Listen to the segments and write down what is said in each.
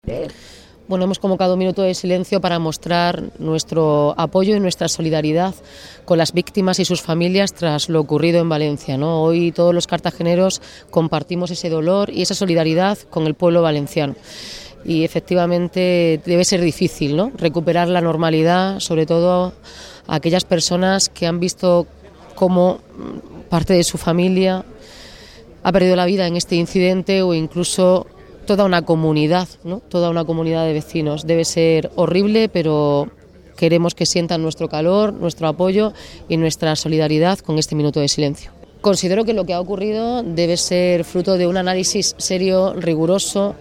Bueno, hemos convocado un minuto de silencio para mostrar nuestro apoyo y nuestra solidaridad con las víctimas y sus familias tras lo ocurrido en Valencia, ¿no? Hoy todos los cartageneros compartimos ese dolor y esa solidaridad con el pueblo valenciano. Y efectivamente debe ser difícil, ¿no?, recuperar la normalidad, sobre todo a aquellas personas que han visto cómo parte de su familia ha perdido la vida en este incidente, o incluso toda una comunidad, ¿no?, toda una comunidad de vecinos. Debe ser horrible, pero queremos que sientan nuestro calor, nuestro apoyo y nuestra solidaridad con este minuto de silencio. Considero que lo que ha ocurrido debe ser fruto de un análisis serio, riguroso,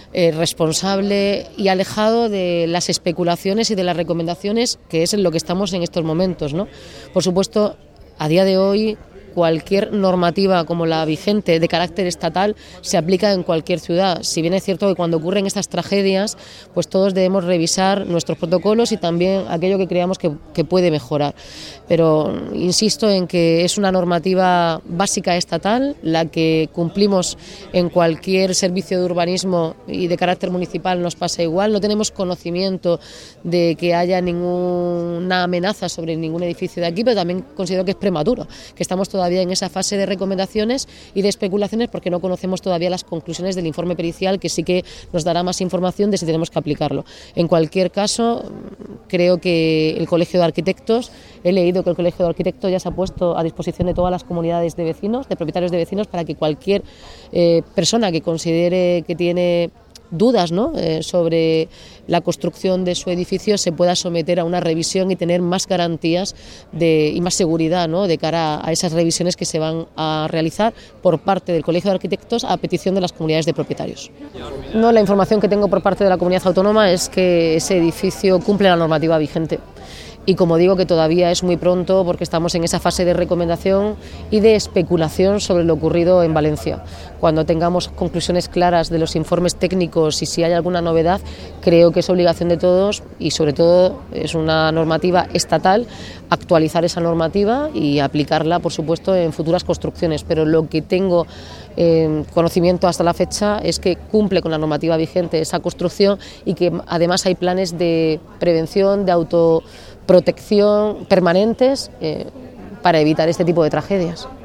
responsable y alejado de las especulaciones y de las recomendaciones, que es en lo que estamos en estos momentos, ¿no? Por supuesto, a día de hoy, cualquier normativa como la vigente de carácter estatal se aplica en cualquier ciudad. Si bien es cierto que cuando ocurren estas tragedias, pues todos debemos revisar nuestros protocolos y también aquello que creamos que puede mejorar. Pero insisto en que es una normativa básica estatal, la que cumplimos en cualquier servicio de urbanismo, y de carácter municipal nos pasa igual. No tenemos conocimiento de que haya ninguna amenaza sobre ningún edificio de aquí, pero también considero que es prematuro, que estamos todavía en esa fase de recomendaciones y de especulaciones, porque no conocemos todavía las conclusiones del informe pericial, que sí que nos dará más información de si tenemos que aplicarlo. En cualquier caso, creo que el Colegio de Arquitectos, he leído que el Colegio de Arquitectos ya se ha puesto a disposición de todas las comunidades de vecinos, de propietarios de vecinos, para que cualquier persona que considere que tiene dudas, ¿no?, sobre la construcción de su edificio se pueda someter a una revisión y tener más garantías y más seguridad, ¿no?, de cara a esas revisiones que se van a realizar por parte del Colegio de Arquitectos a petición de las comunidades de propietarios. No, la información que tengo por parte de la comunidad autónoma es que ese edificio cumple la normativa vigente. Y como digo, que todavía es muy pronto, porque estamos en esa fase de recomendación y de especulación sobre lo ocurrido en Valencia. Cuando tengamos conclusiones claras de los informes técnicos y si hay alguna novedad, creo que es obligación de todos, y sobre todo es una normativa estatal, actualizar esa normativa y aplicarla, por supuesto, en futuras construcciones. Pero lo que tengo conocimiento hasta la fecha es que cumple con la normativa vigente esa construcción, y que además hay planes de prevención, de autoprotección permanentes para evitar este tipo de tragedias.